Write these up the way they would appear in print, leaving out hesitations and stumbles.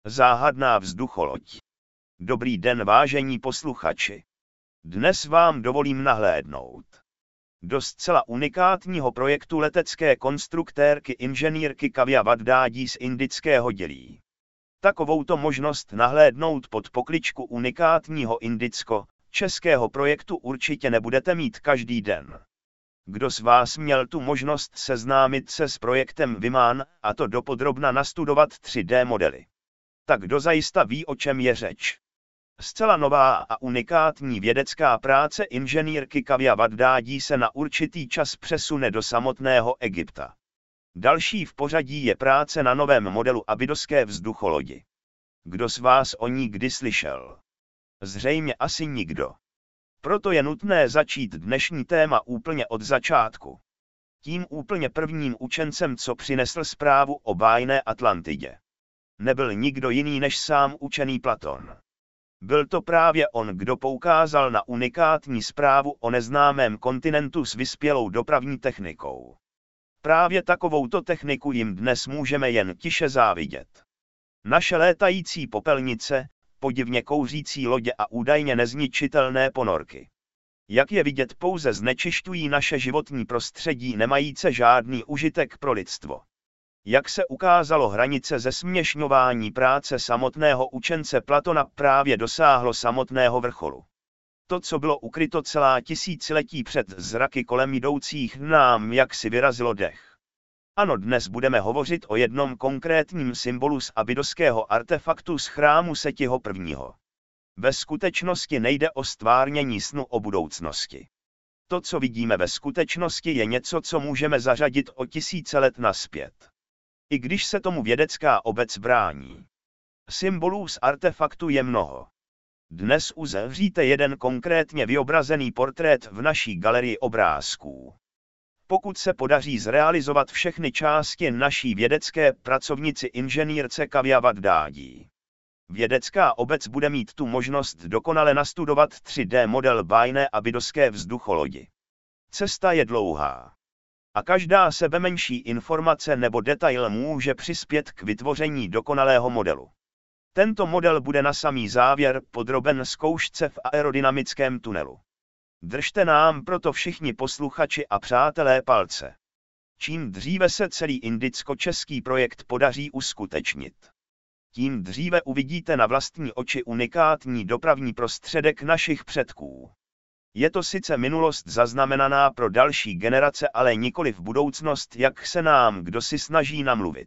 Záhadná vzducholoď. Dobrý den, vážení posluchači. Dnes vám dovolím nahlédnout do zcela unikátního projektu letecké konstruktérky inženýrky Kavya Vaddádi z indického dělí. Takovouto možnost nahlédnout pod pokličku unikátního indicko-českého projektu určitě nebudete mít každý den. Kdo z vás měl tu možnost seznámit se s projektem Viman, a to dopodrobna nastudovat 3D modely? Tak kdo zajista ví, o čem je řeč? Zcela nová a unikátní vědecká práce inženýrky Kavya Vaddádi se na určitý čas přesune do samotného Egypta. Další v pořadí je práce na novém modelu abydoské vzducholodi. Kdo z vás o ní kdy slyšel? Zřejmě asi nikdo. Proto je nutné začít dnešní téma úplně od začátku. Tím úplně prvním učencem, co přinesl zprávu o bájné Atlantidě, nebyl nikdo jiný než sám učený Platon. Byl to právě on, kdo poukázal na unikátní zprávu o neznámém kontinentu s vyspělou dopravní technikou. Právě takovouto techniku jim dnes můžeme jen tiše závidět. Naše létající popelnice, podivně kouřící lodě a údajně nezničitelné ponorky. Jak je vidět, pouze znečišťují naše životní prostředí, nemajíce žádný užitek pro lidstvo. Jak se ukázalo, hranice zesměšňování práce samotného učence Platona právě dosáhlo samotného vrcholu. To, co bylo ukryto celá tisíciletí před zraky kolem jdoucích, nám jaksi vyrazilo dech. Ano, dnes budeme hovořit o jednom konkrétním symbolu z abydoského artefaktu z chrámu Setiho I. Ve skutečnosti nejde o stvárnění snu o budoucnosti. To, co vidíme ve skutečnosti, je něco, co můžeme zařadit o tisíce let nazpět. I když se tomu vědecká obec brání. Symbolů z artefaktu je mnoho. Dnes uzavříte jeden konkrétně vyobrazený portrét v naší galerii obrázků. Pokud se podaří zrealizovat všechny části naší vědecké pracovnici inženýrce Kavya Vaddádi, vědecká obec bude mít tu možnost dokonale nastudovat 3D model bájné abydoské vzducholodi. Cesta je dlouhá. A každá sebemenší informace nebo detail může přispět k vytvoření dokonalého modelu. Tento model bude na samý závěr podroben zkoušce v aerodynamickém tunelu. Držte nám proto všichni posluchači a přátelé palce. Čím dříve se celý indicko-český projekt podaří uskutečnit, tím dříve uvidíte na vlastní oči unikátní dopravní prostředek našich předků. Je to sice minulost zaznamenaná pro další generace, ale nikoli v budoucnost, jak se nám kdosi snaží namluvit.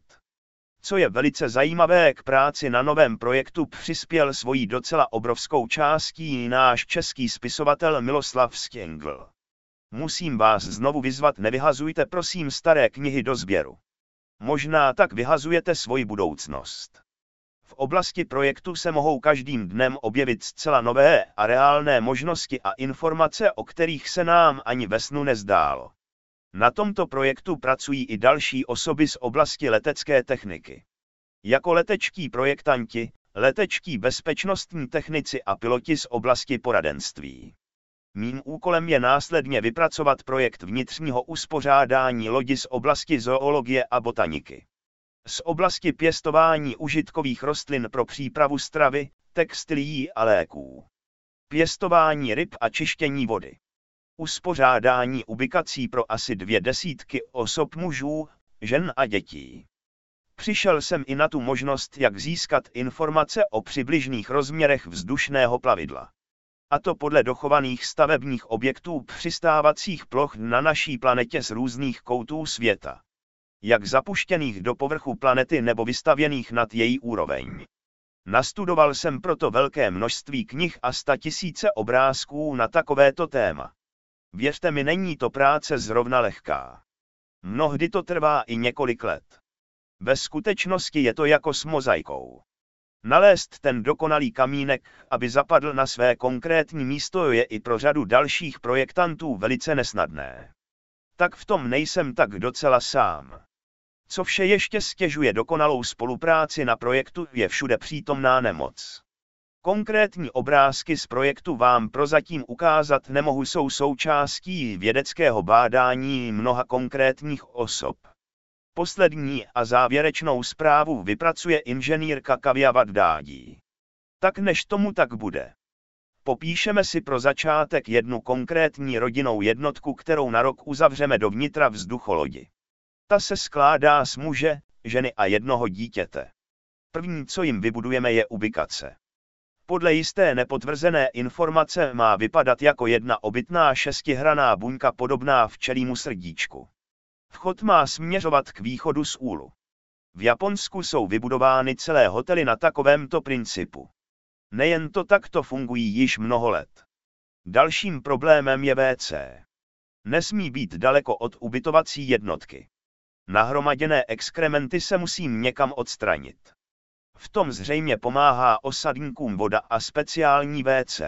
Co je velice zajímavé, k práci na novém projektu přispěl svojí docela obrovskou částí náš český spisovatel Miloslav Stěngl. Musím vás znovu vyzvat, nevyhazujte prosím staré knihy do sběru. Možná tak vyhazujete svoji budoucnost. V oblasti projektu se mohou každým dnem objevit zcela nové a reálné možnosti a informace, o kterých se nám ani ve snu nezdálo. Na tomto projektu pracují i další osoby z oblasti letecké techniky. Jako letečtí projektanti, letečtí bezpečnostní technici a piloti z oblasti poradenství. Mým úkolem je následně vypracovat projekt vnitřního uspořádání lodi z oblasti zoologie a botaniky. Z oblasti pěstování užitkových rostlin pro přípravu stravy, textilií a léků. Pěstování ryb a čištění vody. Uspořádání ubikací pro asi 200 osob, mužů, žen a dětí. Přišel jsem i na tu možnost, jak získat informace o přibližných rozměrech vzdušného plavidla. A to podle dochovaných stavebních objektů přistávacích ploch na naší planetě z různých koutů světa. Jak zapuštěných do povrchu planety nebo vystavěných nad její úroveň. Nastudoval jsem proto velké množství knih a 100 000 obrázků na takovéto téma. Věřte mi, není to práce zrovna lehká. Mnohdy to trvá i několik let. Ve skutečnosti je to jako s mozaikou. Nalézt ten dokonalý kamínek, aby zapadl na své konkrétní místo, je i pro řadu dalších projektantů velice nesnadné. Tak v tom nejsem tak docela sám. Co vše ještě stěžuje dokonalou spolupráci na projektu, je všude přítomná nemoc. Konkrétní obrázky z projektu vám prozatím ukázat nemohu, jsou součástí vědeckého bádání mnoha konkrétních osob. Poslední a závěrečnou zprávu vypracuje inženýrka Kavya Vaddádí. Tak než tomu tak bude. Popíšeme si pro začátek jednu konkrétní rodinnou jednotku, kterou na rok uzavřeme dovnitra vzducholodi. Ta se skládá z muže, ženy a jednoho dítěte. První, co jim vybudujeme, je ubikace. Podle jisté nepotvrzené informace má vypadat jako jedna obytná šestihranná buňka podobná včelímu srdíčku. Vchod má směřovat k východu z úlu. V Japonsku jsou vybudovány celé hotely na takovémto principu. Nejen to, takto fungují již mnoho let. Dalším problémem je WC. Nesmí být daleko od ubytovací jednotky. Nahromaděné exkrementy se musí někam odstranit. V tom zřejmě pomáhá osadníkům voda a speciální WC.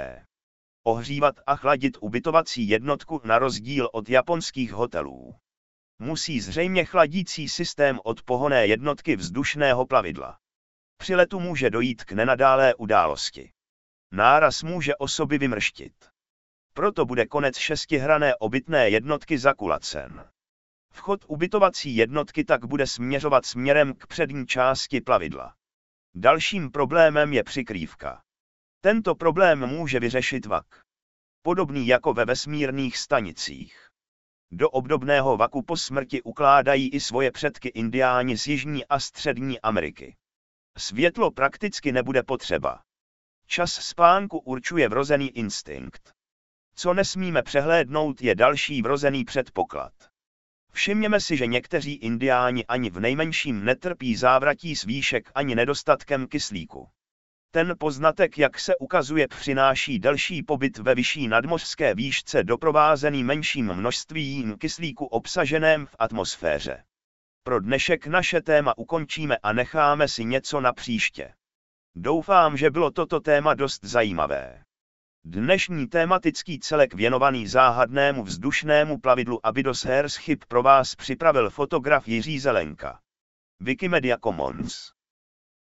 Ohřívat a chladit ubytovací jednotku na rozdíl od japonských hotelů. Musí zřejmě chladící systém od pohonné jednotky vzdušného plavidla. Při letu může dojít k nenadálé události. Náraz může osoby vymrštit. Proto bude konec šestihranné obytné jednotky zakulacen. Vchod ubytovací jednotky tak bude směřovat směrem k přední části plavidla. Dalším problémem je přikrývka. Tento problém může vyřešit vak. Podobný jako ve vesmírných stanicích. Do obdobného vaku po smrti ukládají i svoje předky indiáni z Jižní a Střední Ameriky. Světlo prakticky nebude potřeba. Čas spánku určuje vrozený instinkt. Co nesmíme přehlédnout, je další vrozený předpoklad. Všimněme si, že někteří indiáni ani v nejmenším netrpí závratí z výšek ani nedostatkem kyslíku. Ten poznatek, jak se ukazuje, přináší delší pobyt ve vyšší nadmořské výšce doprovázený menším množstvím kyslíku obsaženém v atmosféře. Pro dnešek naše téma ukončíme a necháme si něco na příště. Doufám, že bylo toto téma dost zajímavé. Dnešní tematický celek věnovaný záhadnému vzdušnému plavidlu Abydos Airship pro vás připravil fotograf Jiří Zelenka. Wikimedia Commons.